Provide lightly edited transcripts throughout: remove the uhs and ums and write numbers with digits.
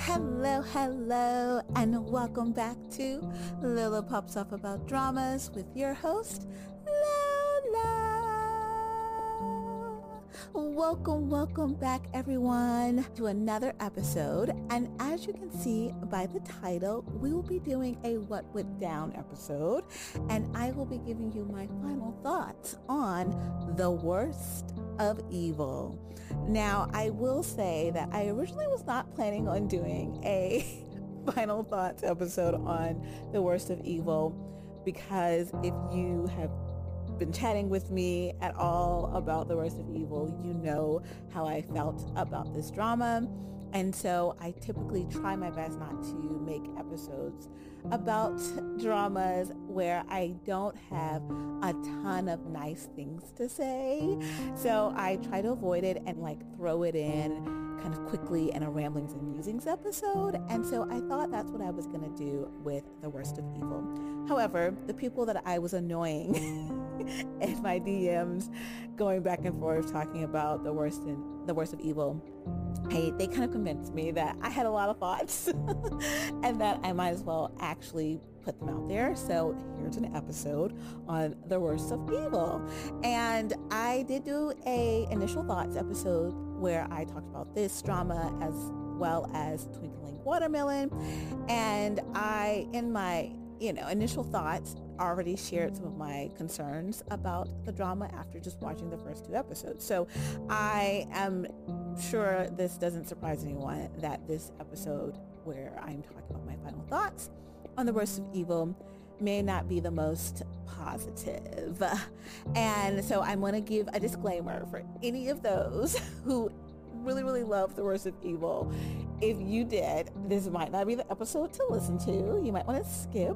Hello, and welcome back to Lila Pops Off About Dramas with your host, Lola. Welcome back, everyone, to another episode. And as you can see by the title, we will be doing a What Went Down episode, and I will be giving you my final thoughts on The Worst of Evil. Now, I will say that I originally was not planning on doing a final thoughts episode on The Worst of Evil, because if you have been chatting with me at all about The Worst of Evil, you know how I felt about this drama. And so I typically try my best not to make episodes about dramas where I don't have a ton of nice things to say. So I try to avoid it and throw it in kind of quickly in a Ramblings and Musings episode. And so I thought that's what I was going to do with The Worst of Evil. However, the people that I was annoying in my DMs going back and forth talking about The Worst of Evil, they kind of convinced me that I had a lot of thoughts and that I might as well actually put them out there. So here's an episode on The Worst of Evil. And I did do a initial thoughts episode where I talked about this drama as well as Twinkling Watermelon. And I, in my initial thoughts, already shared some of my concerns about the drama after just watching the first two episodes. So I am sure this doesn't surprise anyone that this episode where I'm talking about my final thoughts on The Worst of Evil may not be the most positive. And so I'm going to give a disclaimer for any of those who really love The Worst of Evil. If you did, this might not be the episode to listen to. You might want to skip.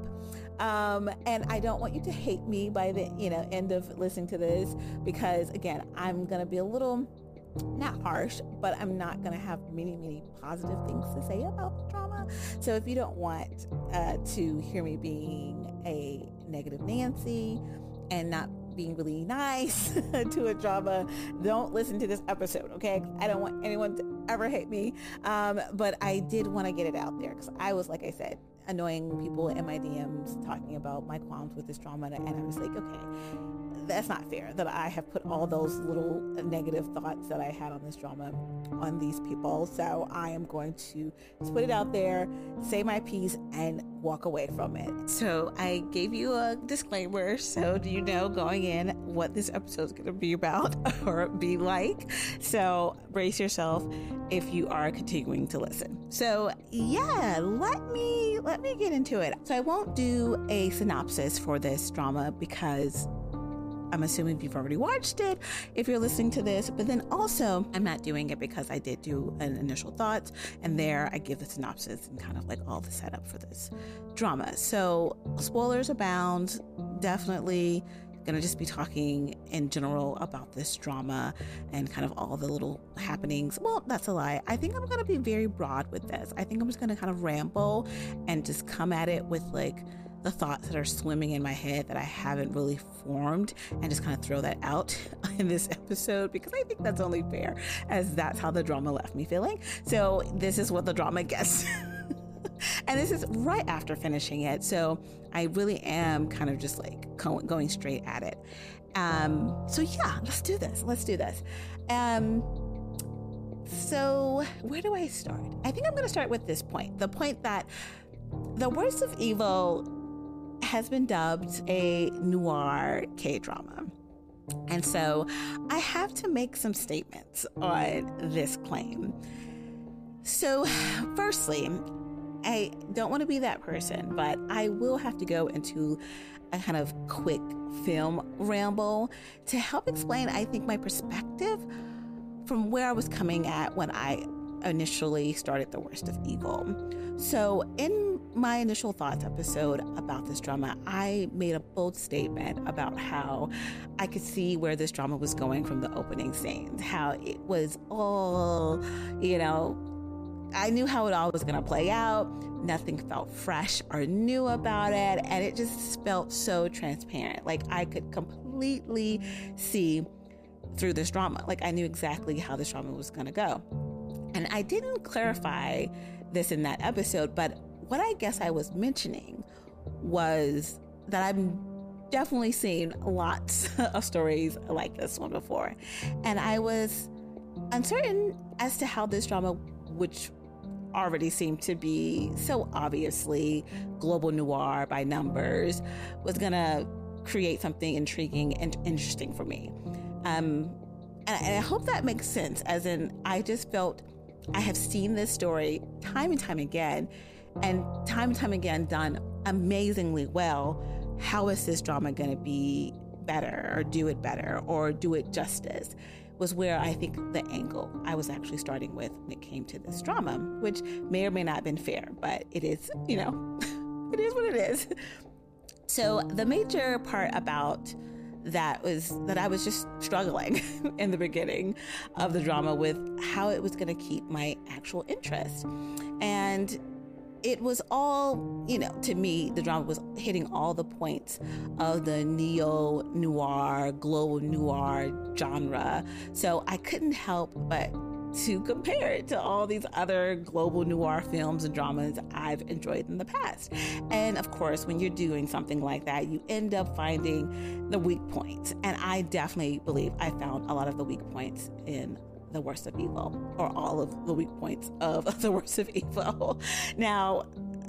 And I don't want you to hate me by the end of listening to this, because again, I'm going to be a little, not harsh, but I'm not going to have many positive things to say about the drama. So if you don't want to hear me being a negative Nancy and not being really nice to a drama, don't listen to this episode, okay? I don't want anyone to ever hate me. But I did want to get it out there because I was, like I said, annoying people in my DMs talking about my qualms with this drama, and I was like, okay, that's not fair that I have put all those little negative thoughts that I had on this drama on these people. So I am going to just put it out there, say my piece, and walk away from it. So I gave you a disclaimer, so do you know going in what this episode is going to be about or be like. So brace yourself if you are continuing to listen. So yeah, let me get into it. So I won't do a synopsis for this drama because I'm assuming you've already watched it if you're listening to this, but then also I'm not doing it because I did do an initial thoughts, and there I give the synopsis and kind of all the setup for this drama. So spoilers abound. Definitely gonna just be talking in general about this drama and kind of all the little happenings. Well, that's a lie. I think I'm gonna be very broad with this. I think I'm just gonna kind of ramble and just come at it with the thoughts that are swimming in my head that I haven't really formed, and just kind of throw that out in this episode, because I think that's only fair, as that's how the drama left me feeling. So this is what the drama gets. And this is right after finishing it. So I really am kind of just going straight at it. So yeah, let's do this. So where do I start? I think I'm going to start with this point. The point that The Worst of Evil has been dubbed a noir K-drama. And so I have to make some statements on this claim. So firstly, I don't want to be that person, but I will have to go into a kind of quick film ramble to help explain, I think, my perspective from where I was coming at when I initially started The Worst of Evil. So in my initial thoughts episode about this drama, I made a bold statement about how I could see where this drama was going from the opening scenes, how it was all, I knew how it all was going to play out. Nothing felt fresh or new about it. And it just felt so transparent. I could completely see through this drama. I knew exactly how this drama was going to go. And I didn't clarify this in that episode, but what I guess I was mentioning was that I'm definitely seen lots of stories like this one before. And I was uncertain as to how this drama, which already seemed to be so obviously global noir by numbers, was gonna create something intriguing and interesting for me. And I hope that makes sense, as in I just felt I have seen this story time and time again done amazingly well. How is this drama going to be better or do it better or do it justice, was where I think the angle I was actually starting with when it came to this drama, which may or may not have been fair, but it is, it is what it is. So the major part about that was that I was just struggling in the beginning of the drama with how it was going to keep my actual interest. And it was all, to me, the drama was hitting all the points of the neo-noir, global noir genre. So I couldn't help but to compare it to all these other global noir films and dramas I've enjoyed in the past. And of course, when you're doing something like that, you end up finding the weak points. And I definitely believe I found a lot of the weak points in The Worst of Evil, or all of the weak points of The Worst of Evil. Now,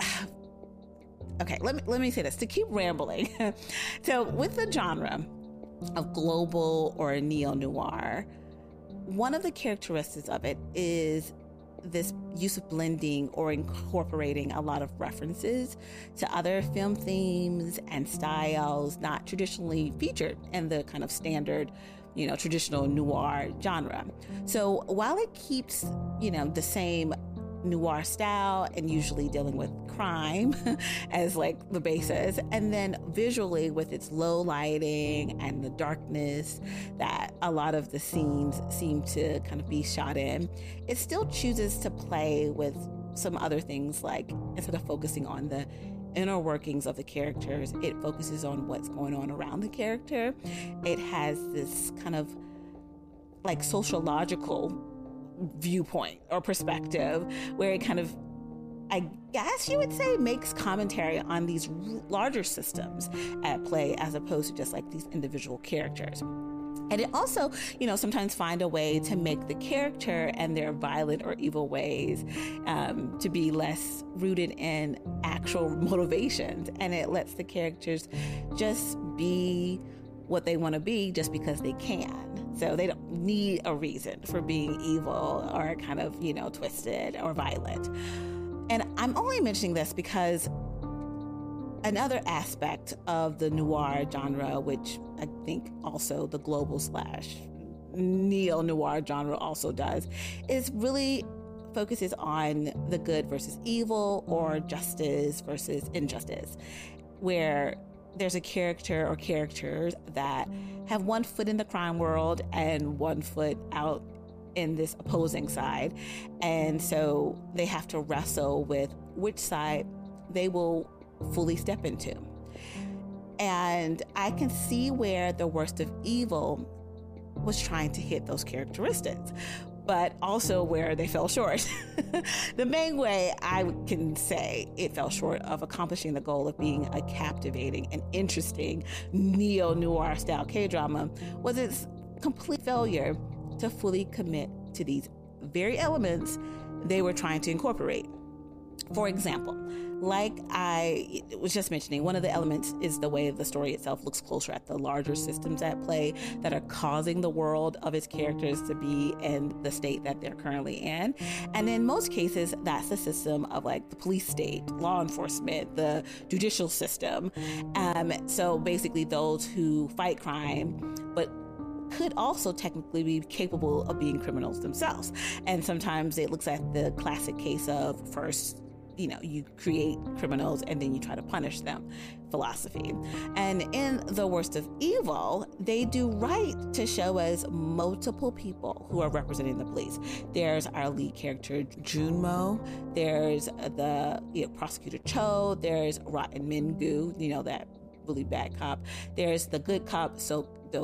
okay, let me say this to keep rambling. So with the genre of global or neo-noir, one of the characteristics of it is this use of blending or incorporating a lot of references to other film themes and styles not traditionally featured in the kind of standard, traditional noir genre. So while it keeps, the same noir style and usually dealing with crime as like the basis, and then visually with its low lighting and the darkness that a lot of the scenes seem to kind of be shot in, it still chooses to play with some other things, like instead of focusing on the inner workings of the characters, it focuses on what's going on around the character. It has this kind of like sociological viewpoint or perspective where it kind of, I guess you would say, makes commentary on these larger systems at play as opposed to just like these individual characters. And it also, sometimes find a way to make the character and their violent or evil ways to be less rooted in actual motivations. And it lets the characters just be what they want to be just because they can. So they don't need a reason for being evil or kind of, twisted or violent. And I'm only mentioning this because another aspect of the noir genre, which I think also the global / neo-noir genre also does, is really focuses on the good versus evil or justice versus injustice, where there's a character or characters that have one foot in the crime world and one foot out in this opposing side. And so they have to wrestle with which side they will fully step into. And I can see where The Worst of Evil was trying to hit those characteristics, but also where they fell short. The main way I can say it fell short of accomplishing the goal of being a captivating and interesting neo-noir style K-drama was its complete failure to fully commit to these very elements they were trying to incorporate. For example, like I was just mentioning, one of the elements is the way the story itself looks closer at the larger systems at play that are causing the world of its characters to be in the state that they're currently in. And in most cases, that's the system of like the police state, law enforcement, the judicial system. So basically those who fight crime, but could also technically be capable of being criminals themselves. And sometimes it looks at the classic case of first, you create criminals and then you try to punish them philosophy. And in The Worst of Evil, they do right to show us multiple people who are representing the police. There's our lead character, Junmo. There's the prosecutor Cho. There's Rotten Mingu, that really bad cop. There's the good cop, So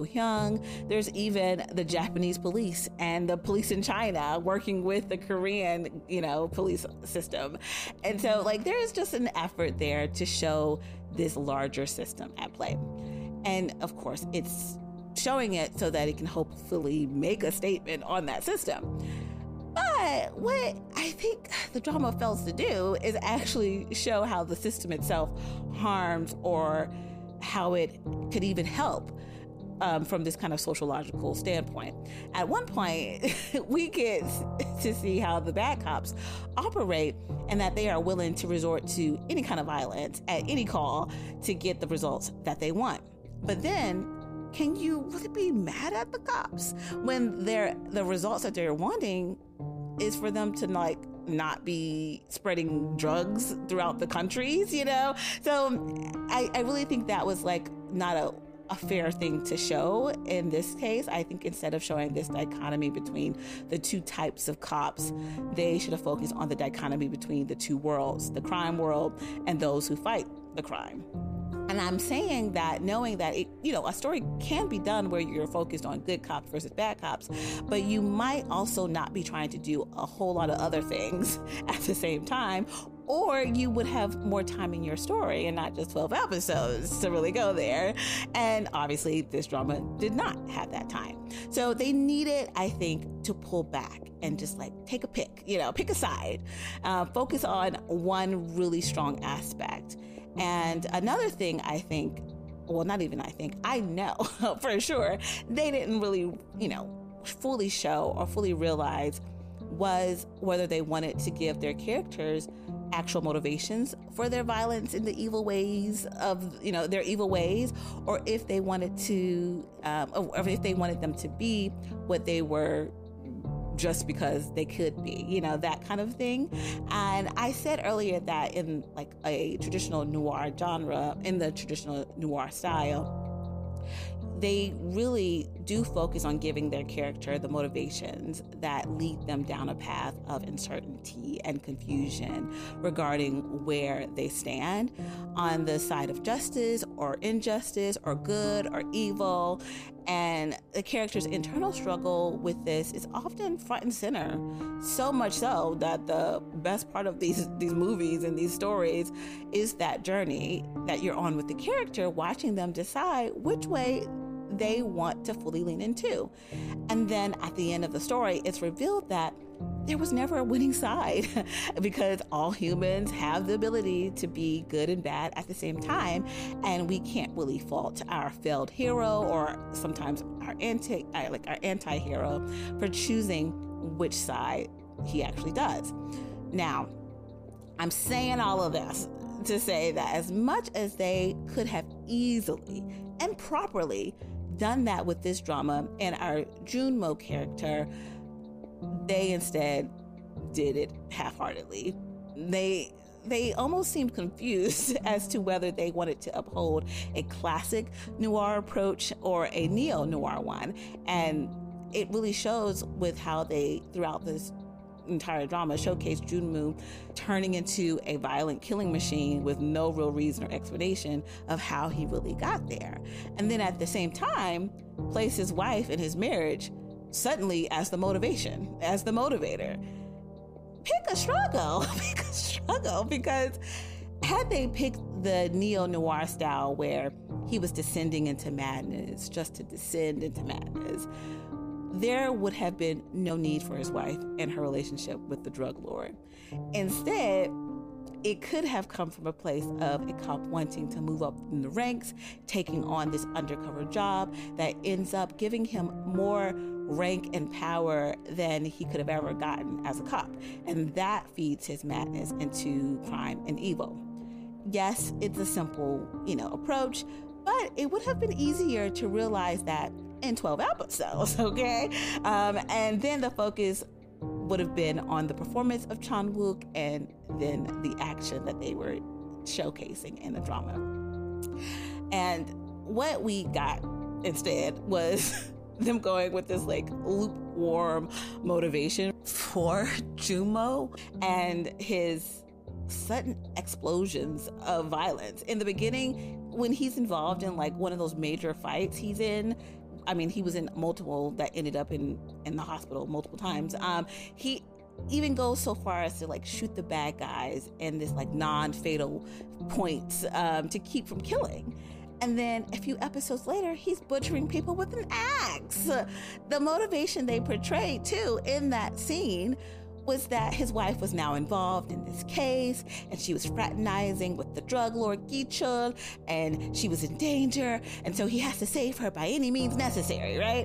he was in multiple that ended up in the hospital multiple times. He even goes so far as to like shoot the bad guys in this like non-fatal points to keep from killing. And then a few episodes later, he's butchering people with an axe. The motivation they portrayed too in that scene was that his wife was now involved in this case, and she was fraternizing with the drug lord Gi-chul, and she was in danger, and so he has to save her by any means necessary, right?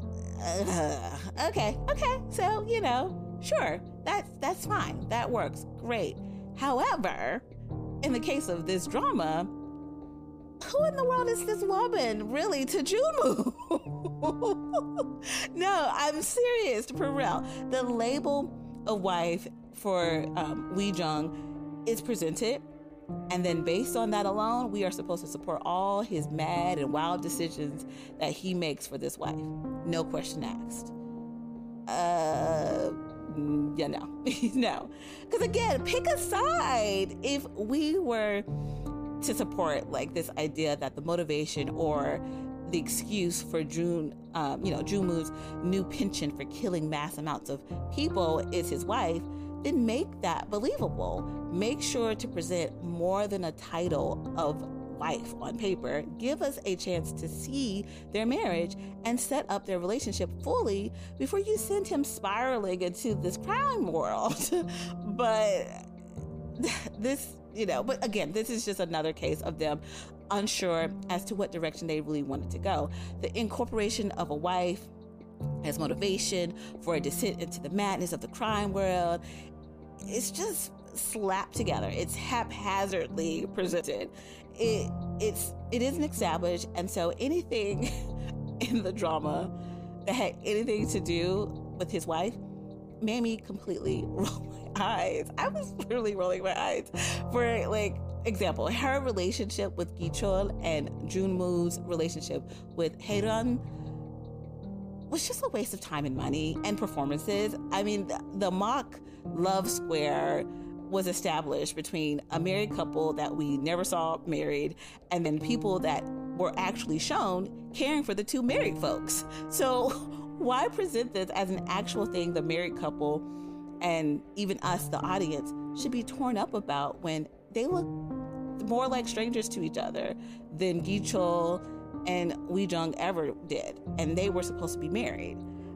Okay, so, sure, that's fine, that works, great. However, in the case of this drama, who in the world is this woman, really, to Junmoo? No, I'm serious, for real. The label a wife for Wee Jung is presented, and then based on that alone, we are supposed to support all his mad and wild decisions that he makes for this wife. No question asked. No. Because again, pick a side. If we were to support like this idea that the motivation or the excuse for Junmoo's new penchant for killing mass amounts of people is his wife, then make that believable. Make sure to present more than a title of wife on paper. Give us a chance to see their marriage and set up their relationship fully before you send him spiraling into this crime world. But again, this is just another case of them unsure as to what direction they really wanted to go. The incorporation of a wife as motivation for a descent into the madness of the crime world, it's just slapped together. It's haphazardly presented. It isn't established, and so anything in the drama that had anything to do with his wife made me completely roll my eyes. I was literally rolling my eyes. For like example, her relationship with Gi-chul and Junmoo's relationship with Hae-ryun was just a waste of time and money and performances. I mean, the mock love square was established between a married couple that we never saw married and then people that were actually shown caring for the two married folks. So why present this as an actual thing the married couple and even us, the audience, should be torn up about when they look more like strangers to each other than Gi-chul and Wee Jung ever did, and they were supposed to be married.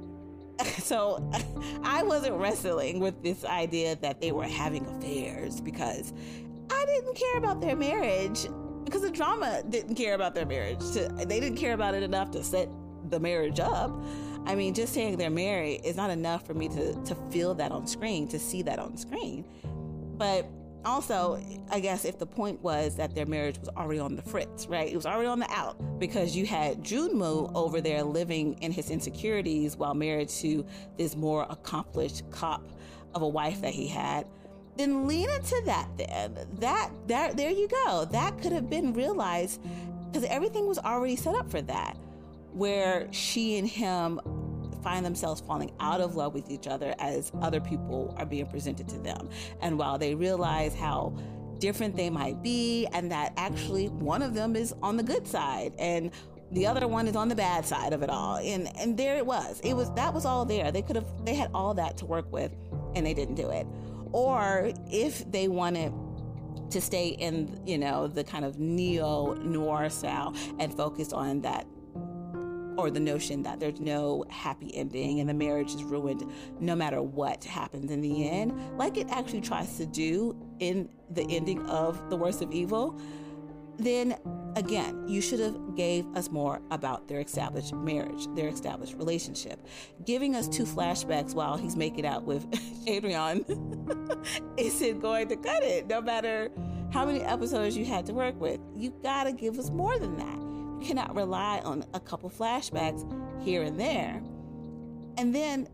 So I wasn't wrestling with this idea that they were having affairs because I didn't care about their marriage, because the drama didn't care about their marriage. They didn't care about it enough to set the marriage up. I mean, just saying they're married is not enough for me to feel that on screen, to see that on screen. But also, I guess if the point was that their marriage was already on the fritz, right? It was already on the out because you had Junmoo over there living in his insecurities while married to this more accomplished cop of a wife that he had. Then lean into that then. There you go. That could have been realized because everything was already set up for that, where she and him find themselves falling out of love with each other as other people are being presented to them. And while they realize how different they might be and that actually one of them is on the good side and the other one is on the bad side of it all. And there it was. That was all there. They had all that to work with and they didn't do it. Or if they wanted to stay in, the kind of neo-noir style and focus on that, or the notion that there's no happy ending and the marriage is ruined no matter what happens in the end, like it actually tries to do in the ending of The Worst of Evil, then again, you should have gave us more about their established marriage, their established relationship. Giving us 2 flashbacks while he's making out with Hae-ryun isn't going to cut it, no matter how many episodes you had to work with. You gotta give us more than that. You cannot rely on a couple flashbacks here and there. And then,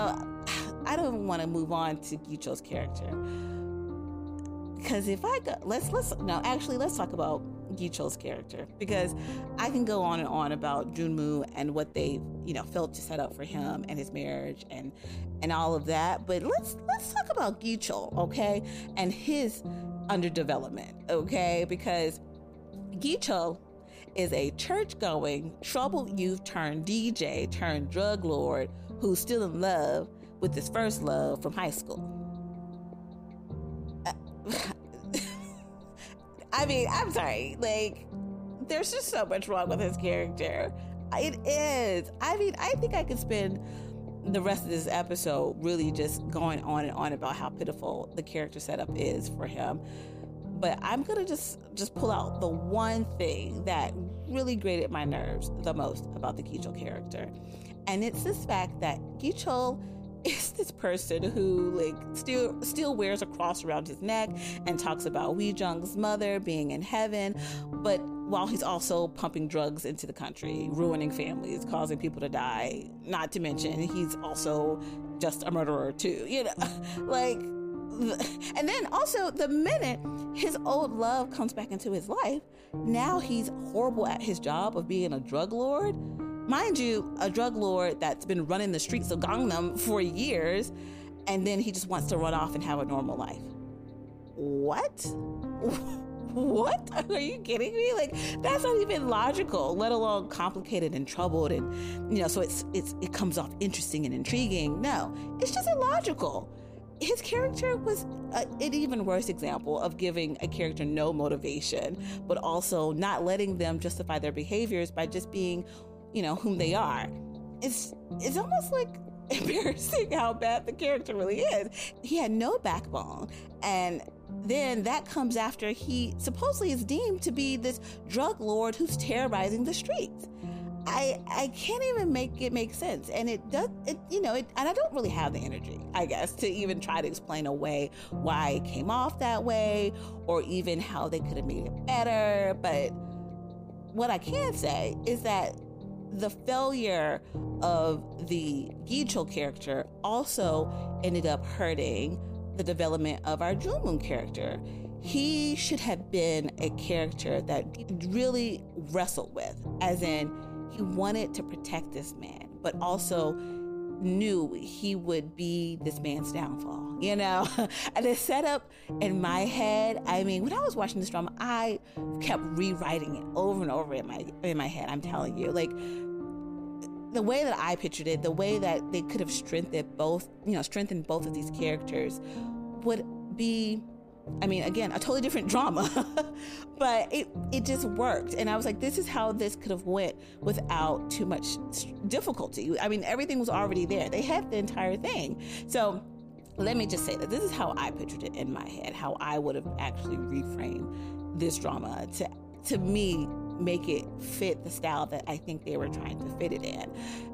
I don't want to move on to Gi-chul's character. Because if I go, let's talk about Gi-chul's character, because I can go on and on about Junmoo and what they, felt to set up for him and his marriage and all of that. But let's talk about Gi-chul, okay, and his underdevelopment, okay, because Gi-chul is a church-going, troubled youth turned DJ turned drug lord who's still in love with his first love from high school. I mean, I'm sorry, like, there's just so much wrong with his character. It is. I mean, I think I could spend the rest of this episode really just going on and on about how pitiful the character setup is for him. But I'm going to just pull out the one thing that really grated my nerves the most about the Gi-chul character. And it's this fact that Gi-chul is this person who like still wears a cross around his neck and talks about Wee-jung's mother being in heaven, but while he's also pumping drugs into the country, ruining families, causing people to die, not to mention he's also just a murderer too, you know, like. And then also the minute his old love comes back into his life, now he's horrible at his job of being a drug lord. Mind you, a drug lord that's been running the streets of Gangnam for years, and then he just wants to run off and have a normal life. What? What? Are you kidding me? Like, that's not even logical, let alone complicated and troubled, and you know, so it comes off interesting and intriguing. No, it's just illogical. His character was an even worse example of giving a character no motivation, but also not letting them justify their behaviors by just being, you know, whom they are. It's almost like embarrassing how bad the character really is. He had no backbone, and then that comes after he supposedly is deemed to be this drug lord who's terrorizing the streets. I can't even make it make sense, and and I don't really have the energy, I guess, to even try to explain away why it came off that way, or even how they could have made it better. But what I can say is that the failure of the Gi-chul character also ended up hurting the development of our Jung-moon character. He should have been a character that really wrestled with, as in, he wanted to protect this man, but also knew he would be this man's downfall, you know? And the setup in my head, I mean, when I was watching this drama, I kept rewriting it over and over in my head, I'm telling you. Like, the way that I pictured it, the way that they could have strengthened both of these characters would be, I mean, again, a totally different drama, but it just worked. And I was like, this is how this could have went without too much difficulty. I mean, everything was already there. They had the entire thing. So let me just say that this is how I pictured it in my head, how I would have actually reframed this drama to me, make it fit the style that I think they were trying to fit it in.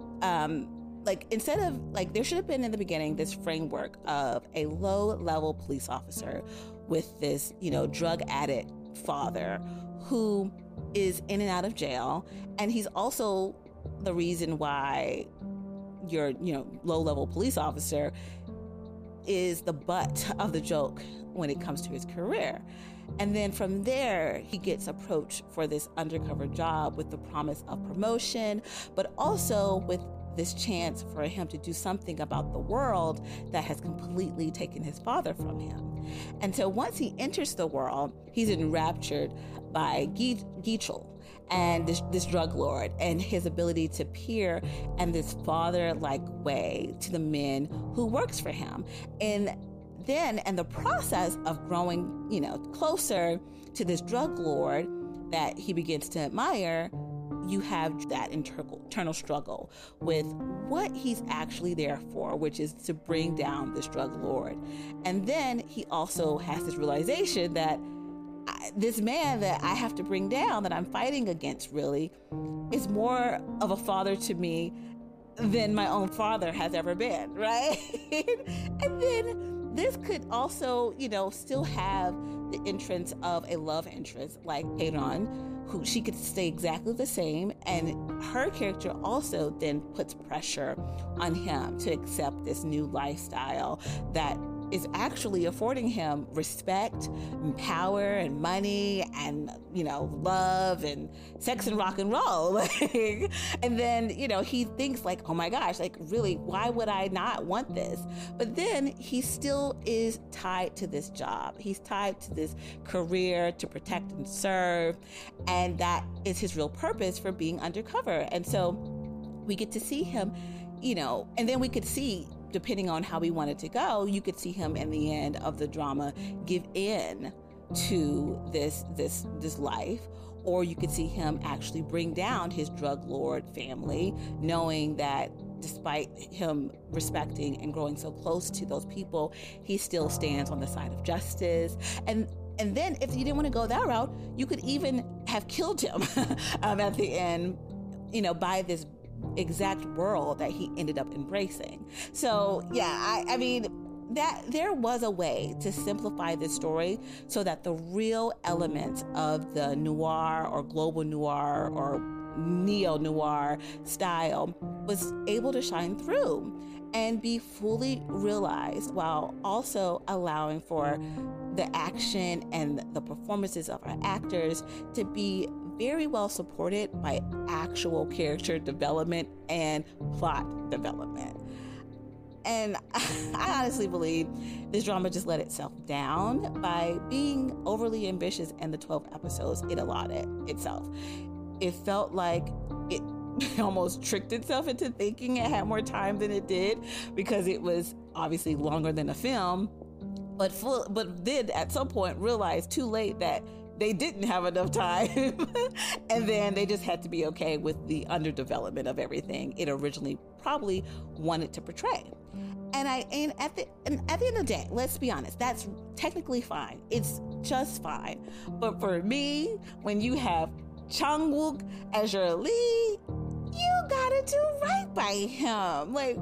Like, instead of, like, there should have been in the beginning this framework of a low-level police officer with this, you know, drug addict father who is in and out of jail, and he's also the reason why your, you know, low-level police officer is the butt of the joke when it comes to his career. And then from there, he gets approached for this undercover job with the promise of promotion, but also with this chance for him to do something about the world that has completely taken his father from him. And so once he enters the world, he's enraptured by Gi-chul and this drug lord and his ability to peer in this father-like way to the men who works for him. And then in the process of growing, you know, closer to this drug lord that he begins to admire, you have that internal struggle with what he's actually there for, which is to bring down this drug lord. And then he also has this realization that this man that I have to bring down, that I'm fighting against, really, is more of a father to me than my own father has ever been, right? And then this could also, you know, still have the entrance of a love interest like Hae-ron, who she could stay exactly the same, and her character also then puts pressure on him to accept this new lifestyle that is actually affording him respect and power and money and, love and sex and rock and roll. And then, he thinks like, oh my gosh, like really, why would I not want this? But then he still is tied to this job. He's tied to this career to protect and serve. And that is his real purpose for being undercover. And so we get to see him, and then we could see, depending on how we want it to go, you could see him in the end of the drama give in to this life, or you could see him actually bring down his drug lord family, knowing that despite him respecting and growing so close to those people, he still stands on the side of justice. And then if you didn't want to go that route, you could even have killed him at the end, by this exact world that he ended up embracing. So yeah, I mean, that there was a way to simplify this story so that the real elements of the noir or global noir or neo-noir style was able to shine through and be fully realized, while also allowing for the action and the performances of our actors to be very well supported by actual character development and plot development. And I honestly believe this drama just let itself down by being overly ambitious in the 12 episodes it allotted itself. It felt like it almost tricked itself into thinking it had more time than it did, because it was obviously longer than a film, but did at some point realize too late that they didn't have enough time. And then they just had to be okay with the underdevelopment of everything it originally probably wanted to portray. And at the end of the day, let's be honest, that's technically fine. It's just fine. But for me, when you have Chang-wook as your lead, you gotta do right by him. Like,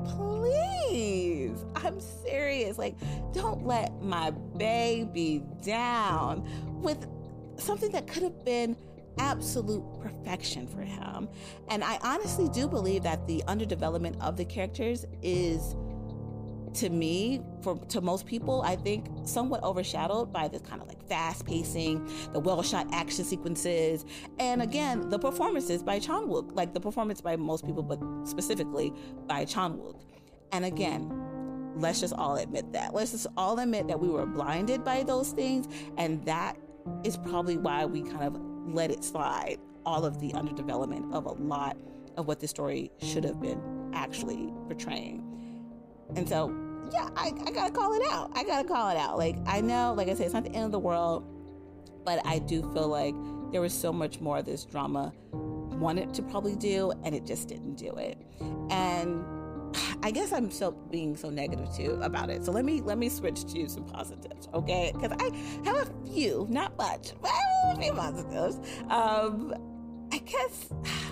please, I'm serious. Like, don't let my baby down with something that could have been absolute perfection for him. And I honestly do believe that the underdevelopment of the characters is, to me, to most people, I think somewhat overshadowed by this kind of like fast pacing, the well shot action sequences, and again, the performances by Chang-wook, like the performance by most people, but specifically by Chang-wook. And again, let's just all admit that. Let's just all admit that we were blinded by those things, and that is probably why we kind of let it slide, all of the underdevelopment of a lot of what the story should have been actually portraying. And so, yeah, I gotta call it out. Like, I know, like I said, it's not the end of the world, but I do feel like there was so much more this drama wanted to probably do, and it just didn't do it. And I guess I'm being so negative too about it. So let me switch to some positives, okay? Because I have a few, not much, but I have a few positives. I guess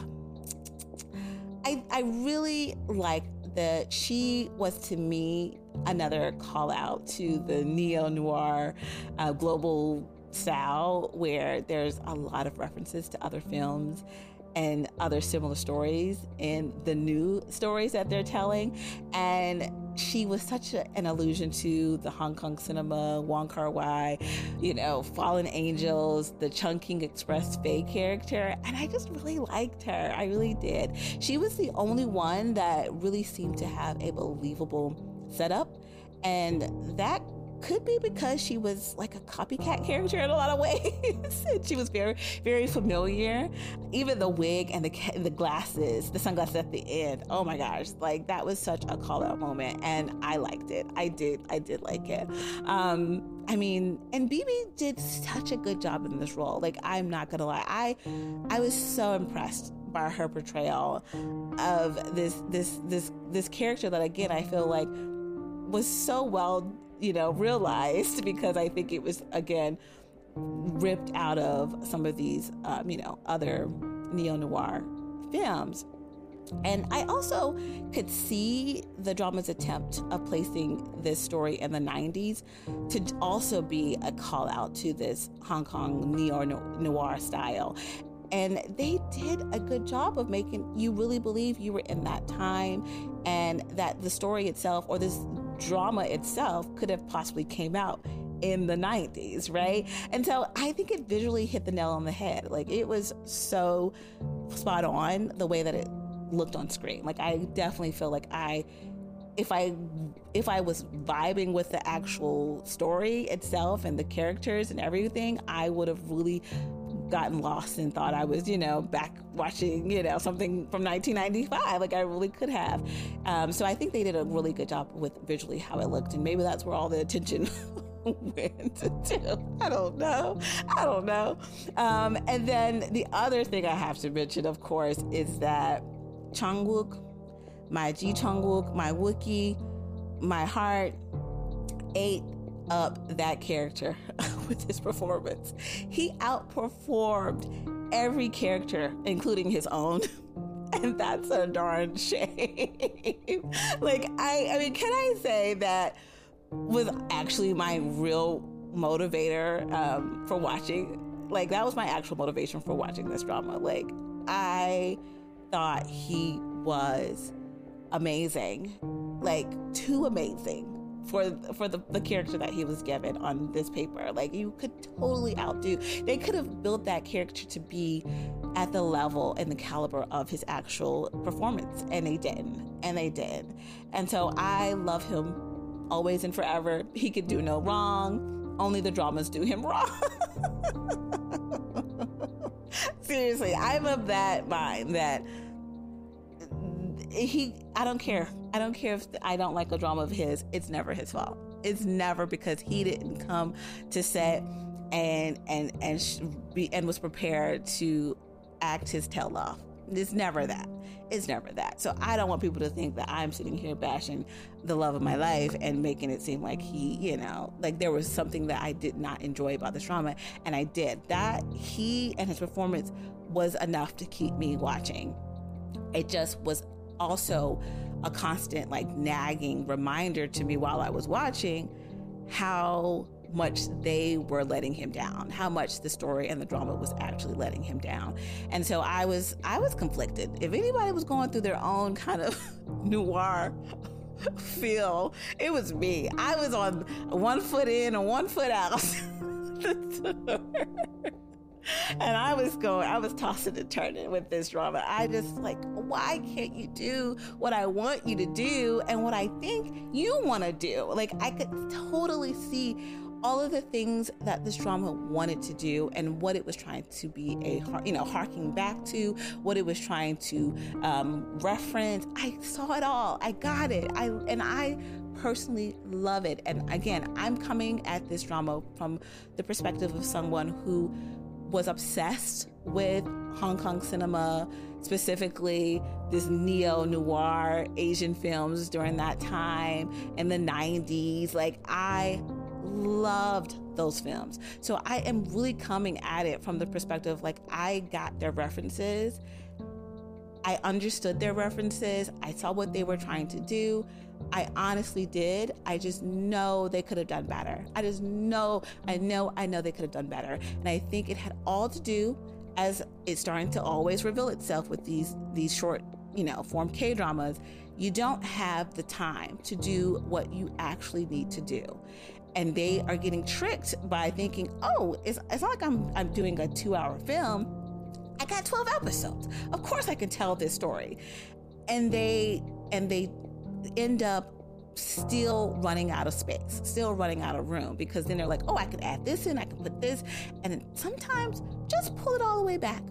I really like that she was, to me, another call out to the neo-noir global style, where there's a lot of references to other films and other similar stories in the new stories that they're telling. And she was such an allusion to the Hong Kong cinema, Wong Kar-wai, Fallen Angels, the Chungking Express Faye character. And I just really liked her. I really did. She was the only one that really seemed to have a believable setup. And that could be because she was like a copycat character in a lot of ways. She was very, very familiar. Even the wig and the glasses, the sunglasses at the end. Oh my gosh. Like, that was such a call out moment. And I liked it. I did like it. I mean, and Bibi did such a good job in this role. Like, I'm not gonna lie. I was so impressed by her portrayal of this character that, again, I feel like was so well realized, because I think it was, again, ripped out of some of these, other neo-noir films. And I also could see the drama's attempt of placing this story in the 90s to also be a call out to this Hong Kong neo-noir style. And they did a good job of making you really believe you were in that time, and that the story itself, or this drama itself could have possibly came out in the 90s, right? And so I think it visually hit the nail on the head. Like, it was so spot on the way that it looked on screen. Like, I definitely feel like if I was vibing with the actual story itself and the characters and everything, I would have really gotten lost and thought I was, back watching, something from 1995. Like, I really could have. So I think they did a really good job with visually how it looked, and maybe that's where all the attention went to. I don't know. And then the other thing I have to mention, of course, is that Jungkook, my Ji Jungkook, my Wookiee, my heart ate up that character with his performance. He outperformed every character, including his own. And that's a darn shame. Like, I mean, can I say that was actually my real motivator for watching? Like, that was my actual motivation for watching this drama. Like, I thought he was amazing, like too amazing for the character that he was given on this paper. Like, you could totally outdo. They could have built that character to be at the level and the caliber of his actual performance, and they didn't. And so I love him always and forever. He could do no wrong. Only the dramas do him wrong. Seriously, I'm of that mind that I don't care if I don't like a drama of his. It's never his fault. It's never because he didn't come to set and was prepared to act his tail off. It's never that. So I don't want people to think that I'm sitting here bashing the love of my life and making it seem like he, like there was something that I did not enjoy about this drama, and I did. That he and his performance was enough to keep me watching. It just was also a constant, like, nagging reminder to me while I was watching how much they were letting him down, how much the story and the drama was actually letting him down. And so I was conflicted. If anybody was going through their own kind of noir feel, it was me. I was on one foot in and one foot out. And I was tossing and turning with this drama. I just like, why can't you do what I want you to do and what I think you want to do? Like, I could totally see all of the things that this drama wanted to do and what it was trying to be harking back to, what it was trying to reference. I saw it all. I got it. I personally love it. And again, I'm coming at this drama from the perspective of someone who was obsessed with Hong Kong cinema, specifically this neo-noir Asian films during that time in the 90s. Like, I loved those films. So I am really coming at it from the perspective, like, I got their references. I understood their references. I saw what they were trying to do. I honestly did. I just know they could have done better. I know they could have done better. And I think it had all to do, as it's starting to always reveal itself with these short, form K-dramas, you don't have the time to do what you actually need to do. And they are getting tricked by thinking, oh, it's not like I'm doing a 2-hour film. I got 12 episodes. Of course I can tell this story. And they end up still running out of space, still running out of room, because then they're like, oh, I could add this in, I can put this. And sometimes just pull it all the way back.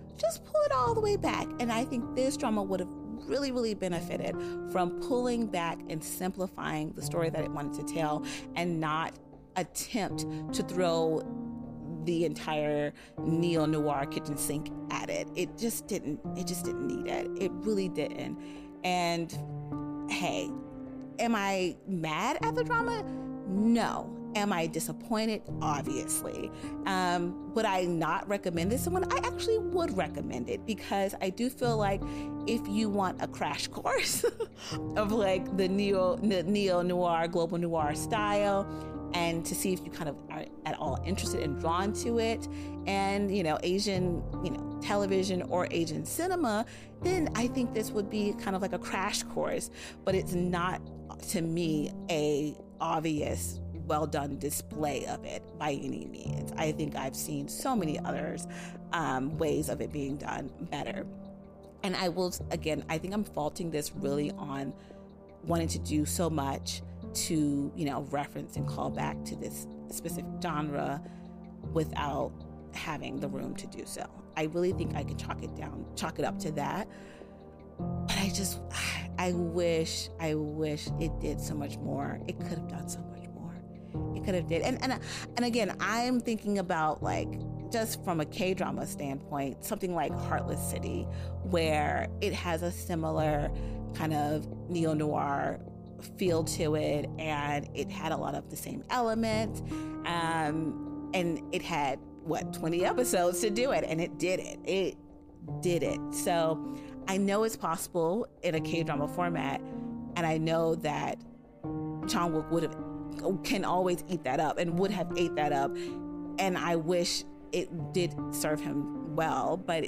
And I think this drama would have really, really benefited from pulling back and simplifying the story that it wanted to tell and not attempt to throw the entire neo-noir kitchen sink at it. It just didn't need it. It really didn't. And hey, am I mad at the drama? No. Am I disappointed? Obviously. Would I not recommend this to someone? I actually would recommend it, because I do feel like if you want a crash course of like the neo-noir, global noir style, and to see if you kind of are at all interested and drawn to it, and Asian television or Asian cinema, then I think this would be kind of like a crash course. But it's not to me, a obvious, well done display of it by any means. I think I've seen so many others ways of it being done better. And I will, again, I think I'm faulting this really on wanting to do so much to, reference and call back to this specific genre without having the room to do so. I really think I can chalk it up to that. But I wish it did so much more. It could have done so much more. It could have did. And again, I'm thinking about, like, just from a K-drama standpoint, something like Heartless City, where it has a similar kind of neo-noir feel to it, and it had a lot of the same elements, and it had 20 episodes to do it, and it did it. So I know it's possible in a K-drama format, and I know that Jang-wook can always eat that up and would have ate that up, and I wish it did serve him well, but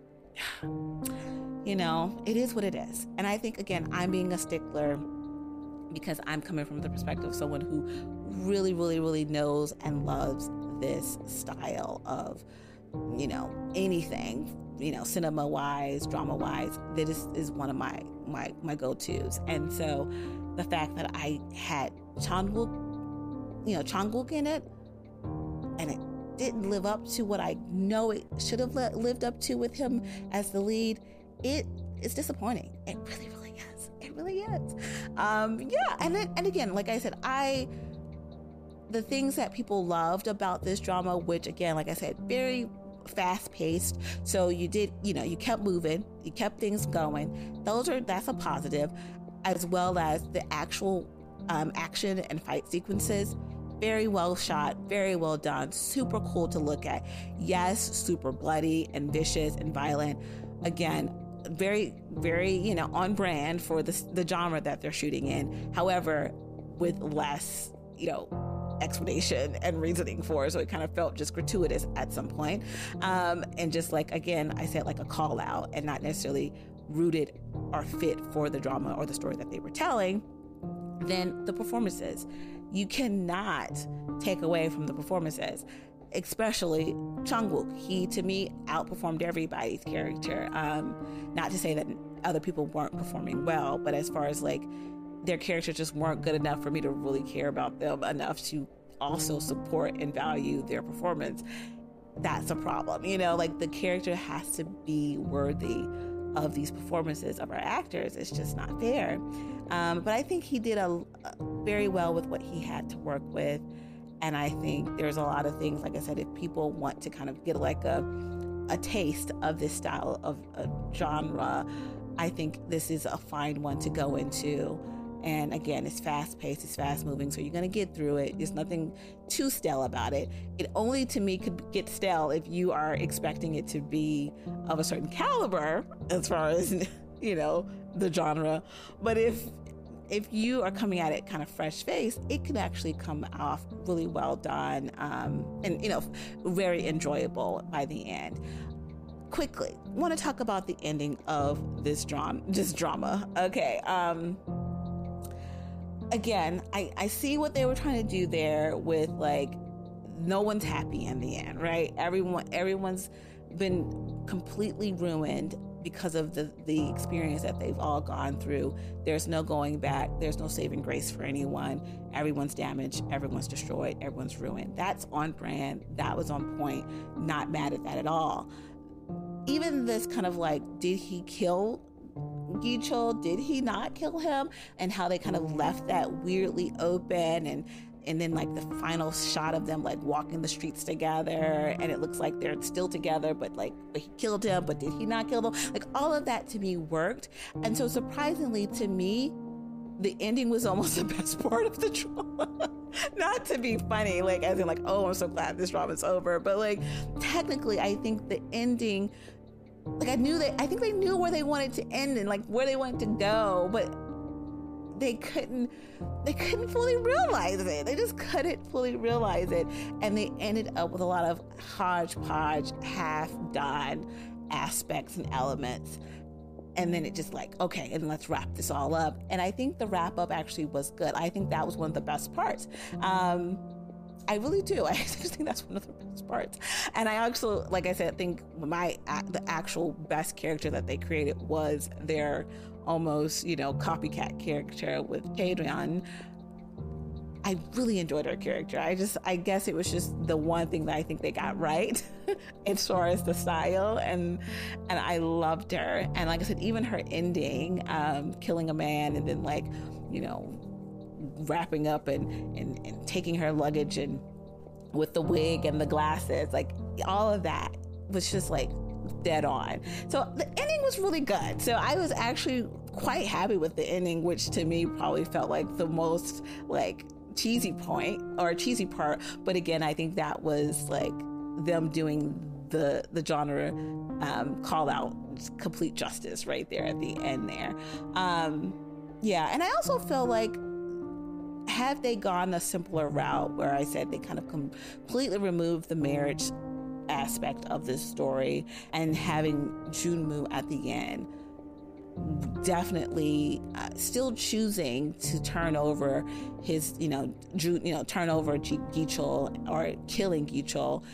it is what it is. And I think, again, I'm being a stickler because I'm coming from the perspective of someone who really, really, really knows and loves this style of, anything, cinema-wise, drama-wise. That is one of my go-tos. And so the fact that I had Jang-wook in it, and it didn't live up to what I know it should have lived up to with him as the lead, it is disappointing. It really, really is. It really is. And again, like I said, the things that people loved about this drama, which again, like I said, very fast-paced. So you kept moving, you kept things going. That's a positive, as well as the actual action and fight sequences. Very well shot, very well done, super cool to look at. Yes, super bloody and vicious and violent. Again, very, very, on brand for the genre that they're shooting in. However, with less, explanation and reasoning for it. So it kind of felt just gratuitous at some point. And just like, again, I said, like a call out and not necessarily rooted or fit for the drama or the story that they were telling. Then the performances. You cannot take away from the performances, especially Jang-wook. He, to me, outperformed everybody's character. Not to say that other people weren't performing well, but as far as like their characters just weren't good enough for me to really care about them enough to also support and value their performance. That's a problem. Like the character has to be worthy of these performances of our actors. It's just not fair. But I think he did very well with what he had to work with. And I think there's a lot of things, like I said, if people want to kind of get like a taste of this style of a genre, I think this is a fine one to go into. And again, it's fast-paced, it's fast-moving, so you're going to get through it. There's nothing too stale about it. It only, to me, could get stale if you are expecting it to be of a certain caliber as far as, the genre. But if you are coming at it kind of fresh-faced, it can actually come off really well done and, very enjoyable by the end. Quickly, I want to talk about the ending of this drama. Okay. Again, I see what they were trying to do there with, like, no one's happy in the end, right? Everyone's been completely ruined because of the experience that they've all gone through. There's no going back. There's no saving grace for anyone. Everyone's damaged. Everyone's destroyed. Everyone's ruined. That's on brand. That was on point. Not mad at that at all. Even this kind of like, did he kill Gi-chul? Did he not kill him? And how they kind of left that weirdly open, and then like the final shot of them like walking the streets together, and it looks like they're still together, but he killed him, but did he not kill him? Like all of that to me worked. And so surprisingly to me, the ending was almost the best part of the drama. Not to be funny, like as in like, oh, I'm so glad this drama's over, but like technically I think the ending, like I think they knew where they wanted to end and like where they wanted to go, but they couldn't fully realize it. They just couldn't fully realize it. And they ended up with a lot of hodgepodge, half-done aspects and elements. and then it just like, okay, and let's wrap this all up. And I think the wrap up actually was good. I think that was one of the best parts. I really do. I just think that's one of the best parts. And I also, like I said, think the actual best character that they created was their almost, copycat character with Kadrian. I really enjoyed her character. I guess it was just the one thing that I think they got right as far as the style, and I loved her. And like I said, even her ending, killing a man and then like, wrapping up and taking her luggage and with the wig and the glasses, like all of that was just like dead on. So the ending was really good. So I was actually quite happy with the ending, which to me probably felt like the most like cheesy point or cheesy part. But again, I think that was like them doing the genre call out complete justice right there at the end there. And I also feel like had they gone a simpler route where I said they kind of completely removed the marriage aspect of this story and having Junmu at the end, definitely still choosing to turn over his, turn over Gichol or killing Gichol,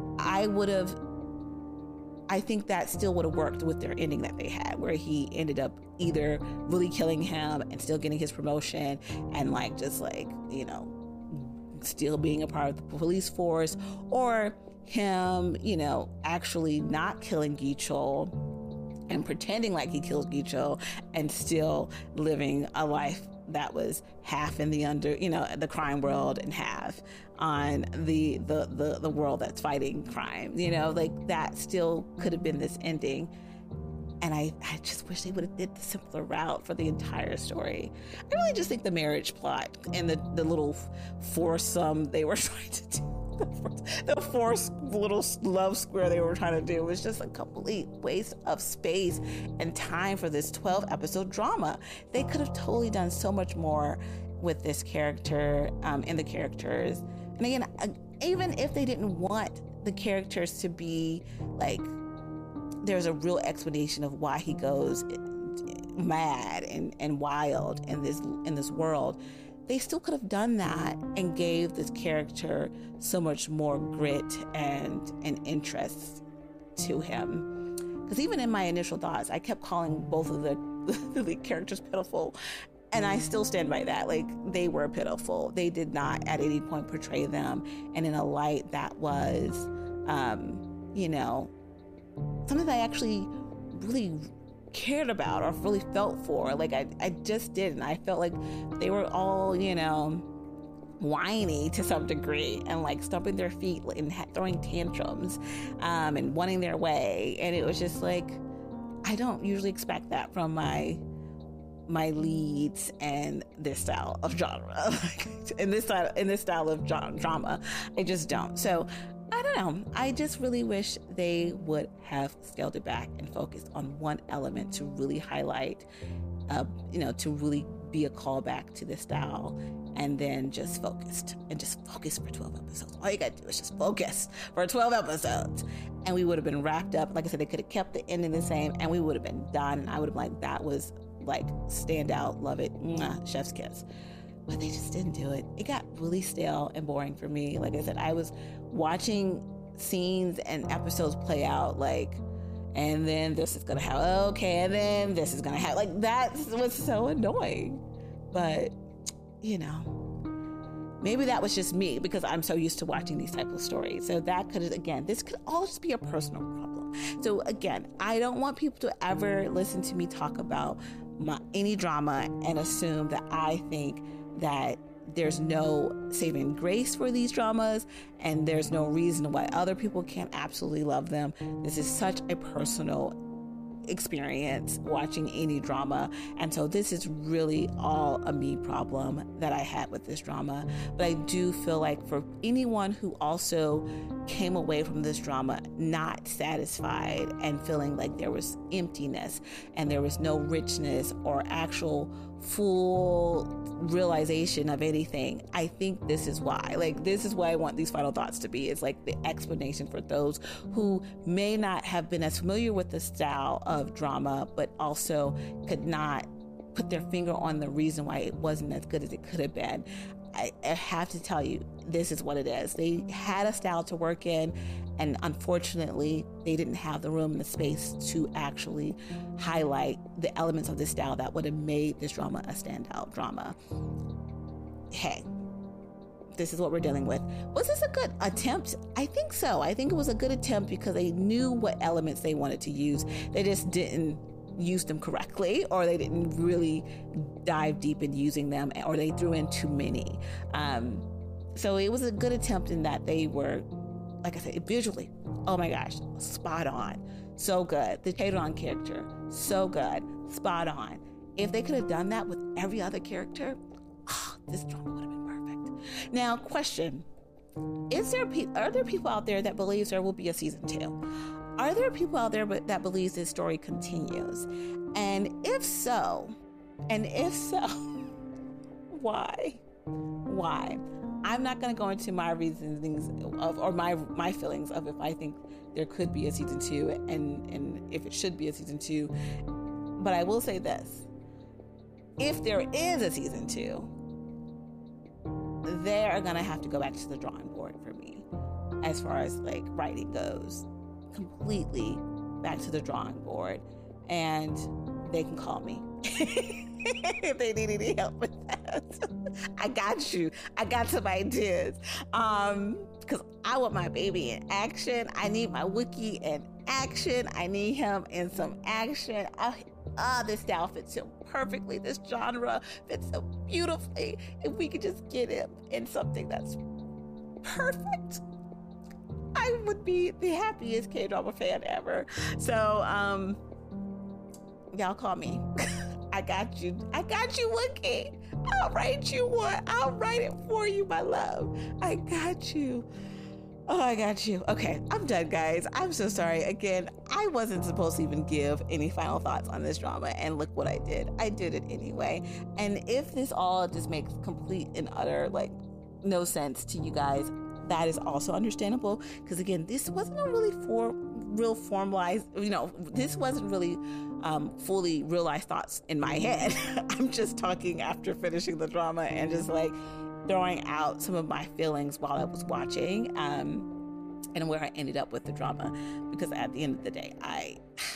I think that still would have worked with their ending that they had, where he ended up either really killing him and still getting his promotion and like just like, still being a part of the police force, or him, actually not killing Gichol and pretending like he killed Gichol and still living a life that was half in the the crime world and half on the world that's fighting crime, like that still could have been this ending. And I just wish they would have did the simpler route for the entire story. I really just think the marriage plot and the little foursome they were trying to do, the forced little love square they were trying to do was just a complete waste of space and time for this 12-episode drama. They could have totally done so much more with this character and the characters. And again, even if they didn't want the characters to be like, there's a real explanation of why he goes mad and wild in this world, they still could have done that and gave this character so much more grit and interest to him. Because even in my initial thoughts, I kept calling both of the lead characters pitiful, and I still stand by that. Like, they were pitiful. They did not at any point portray them and in a light that was, something that I actually really cared about or really felt for. Like I just didn't. I felt like they were all, whiny to some degree and like stomping their feet and throwing tantrums and wanting their way. And it was just like, I don't usually expect that from my leads and this style of genre. in this style of drama. I just don't. So I don't know. I just really wish they would have scaled it back and focused on one element to really highlight, to really be a callback to this style, and then just focus for 12 episodes. All you gotta do is just focus for 12 episodes. And we would have been wrapped up. Like I said, they could have kept the ending the same and we would have been done. And I would have been like, that was like stand out, love it, mwah, chef's kiss. But they just didn't do it. It got really stale and boring for me. Like I said, I was watching scenes and episodes play out like, and then this is gonna happen, okay, and then this is gonna happen. Like, that was so annoying. But maybe that was just me because I'm so used to watching these types of stories. So that this could all just be a personal problem. So again, I don't want people to ever listen to me talk about any drama and assume that I think that there's no saving grace for these dramas and there's no reason why other people can't absolutely love them. This is such a personal experience watching any drama, and so this is really all a me problem that I had with this drama. But I do feel like for anyone who also came away from this drama not satisfied and feeling like there was emptiness and there was no richness or actual full realization of anything, I think this is why. Like, this is why I want these final thoughts to be. It's like the explanation for those who may not have been as familiar with the style of drama, but also could not put their finger on the reason why it wasn't as good as it could have been. I have to tell you, this is what it is. They had a style to work in, and unfortunately, they didn't have the room and the space to actually highlight the elements of this style that would have made this drama a standout drama. Hey, this is what we're dealing with. Was this a good attempt? I think so. I think it was a good attempt because they knew what elements they wanted to use. They just didn't use them correctly, or they didn't really dive deep in using them, or they threw in too many. So it was a good attempt in that they were, like I said, visually, oh my gosh, spot on. So good. The K-Dron character, so good, spot on. If they could have done that with every other character, this drama would have been perfect. Now, question, are there people out there that believes there will be a season 2? Are there people out there that believes this story continues? And if so, why? I'm not going to go into my reasonings or my feelings of if I think there could be a season 2 and if it should be a season 2. But I will say this. If there is a season 2, they are going to have to go back to the drawing board for me as far as like writing goes. Completely back to the drawing board, and they can call me if they need any help with that. I got you. I got some ideas. Because I want my baby in action. I need my Wookiee in action. I need him in some action. This style fits him perfectly. This genre fits him beautifully. If we could just get him in something that's perfect, I would be the happiest K-drama fan ever. So, y'all call me. I got you. Wookiee. I'll write you one. I'll write it for you, my love. I got you. Oh, I got you. Okay, I'm done, guys. I'm so sorry. Again, I wasn't supposed to even give any final thoughts on this drama, and look what I did. I did it anyway. And if this all just makes complete and utter, like, no sense to you guys, that is also understandable, because again, this wasn't a really real formalized, this wasn't really fully realized thoughts in my head. I'm just talking after finishing the drama and just like throwing out some of my feelings while I was watching, and where I ended up with the drama, because at the end of the day, I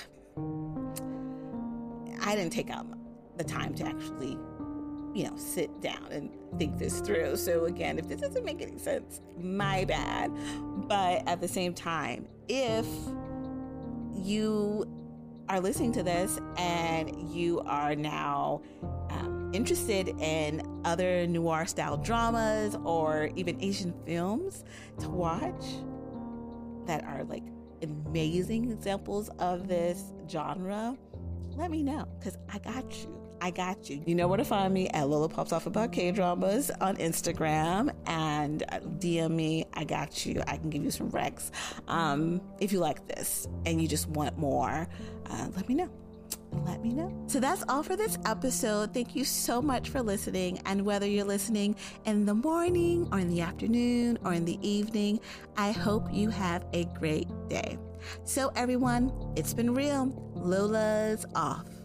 didn't take out the time to actually sit down and think this through. So again, if this doesn't make any sense, my bad. But at the same time, if you are listening to this and you are now interested in other noir style dramas or even Asian films to watch that are like amazing examples of this genre, let me know, because I got you. You know where to find me at Lola Pops Off About K-Dramas on Instagram, and DM me. I got you. I can give you some recs. If you like this and you just want more, let me know. So that's all for this episode. Thank you so much for listening. And whether you're listening in the morning or in the afternoon or in the evening, I hope you have a great day. So everyone, it's been real. Lola's off.